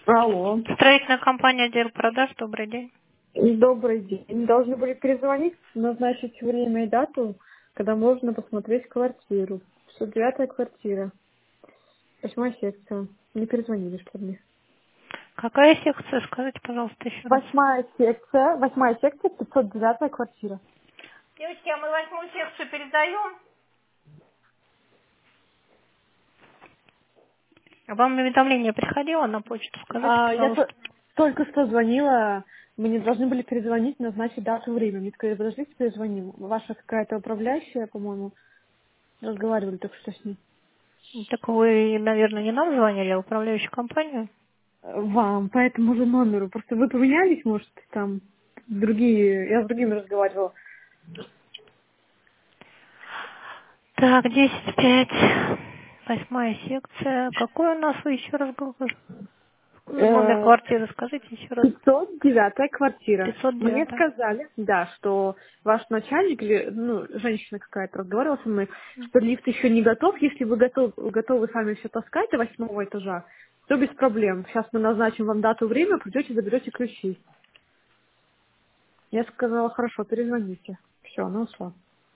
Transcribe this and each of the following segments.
Алло. Строительная компания «Отдел продаж», добрый день. Добрый день. Должны были перезвонить, назначить время и дату, когда можно посмотреть квартиру. 609-я квартира. 8-я секция. Не перезвонили, что ли? Какая секция, скажите, пожалуйста, еще раз. 8-я секция, 509-я квартира. Девочки, а мы 8-ю секцию передаем. Вам уведомление приходило на почту? Скажите, Я пожалуйста. только что звонила, мы не должны были перезвонить, назначить дату и время. Мне сказали, подождите, перезвоним. Ваша какая-то управляющая, по-моему, разговаривали только что с ней. Так вы, наверное, не нам звонили, а управляющую компанию? Вам, по этому же номеру. Просто вы поменялись, может, там другие, я с другими разговаривала. Так, 10-5. 8-я секция. Какой у нас вы еще раз говорили? Номер Э, квартиры, скажите еще раз. 509-я квартира. Мне 509. сказали, да, что ваш начальник, или, ну, женщина какая-то разговаривала со мной, что лифт еще не готов. Если вы готовы сами все таскать до 8-го этажа, то без проблем. Сейчас мы назначим вам дату, время, придете, заберете ключи. Я сказала, хорошо, перезвоните. Все, она ушла.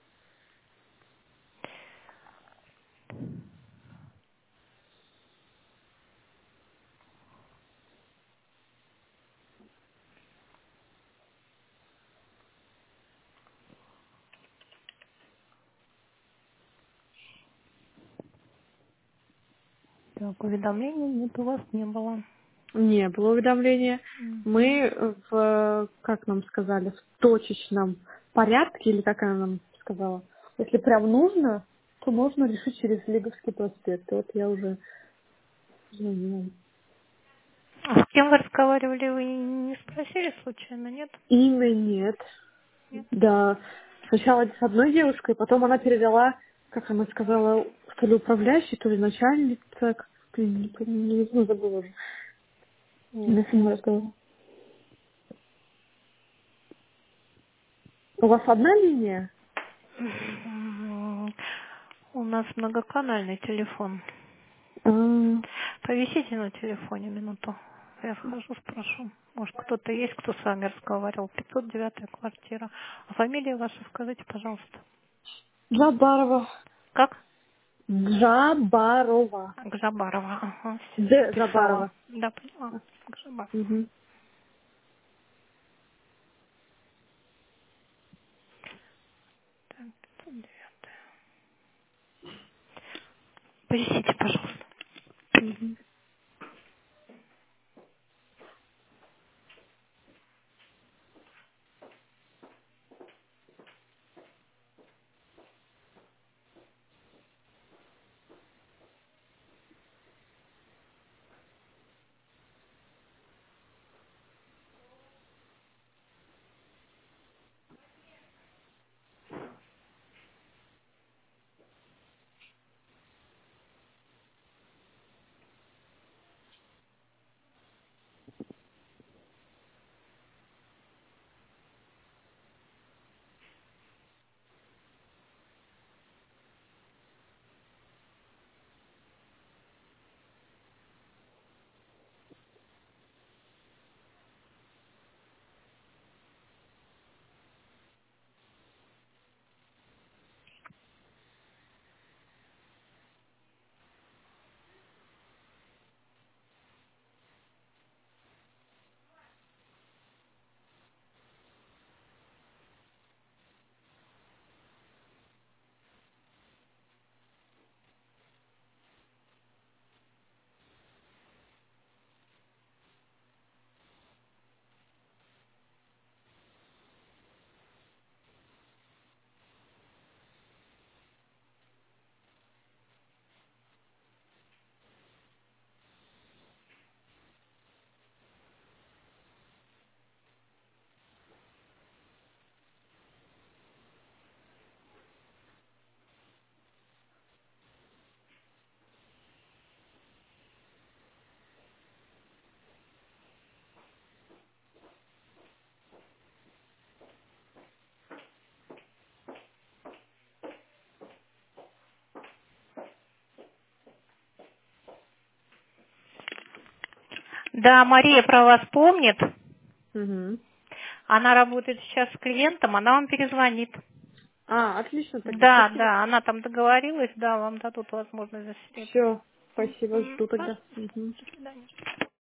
Так, уведомлений нет, у вас не было. Не было уведомления. Мгм. Мы как нам сказали, в точечном порядке, или как она нам сказала, если прям нужно, то можно решить через Лиговский проспект. Вот я уже звонила. А с кем вы разговаривали, вы не спросили случайно, нет? Имя нет. Нет. Да. Сначала с одной девушкой, потом она передала, как она сказала, то ли управляющий, то ли начальница, блин, не помню, ну, забыла уже. На фильм разговор. У вас одна линия? У нас многоканальный телефон. А, Повисите на телефоне минуту. Я схожу, спрошу. Может, кто-то есть, кто с вами разговаривал. 509-я квартира. А фамилия ваша скажите, пожалуйста. Джабарова. Как? Джабарова. Гжабарова. Ага, все Д. записала. Забарова. Да, поняла. Гжабарова. Угу. Так, 509. Повисите, пожалуйста. Угу. Да, Мария про вас помнит. Угу. Она работает сейчас с клиентом, она вам перезвонит. Отлично тогда, Да, спасибо. да, она там договорилась, да, вам дадут возможность засидеть. Все, спасибо, Мгм. жду тогда. Мгм. До свидания.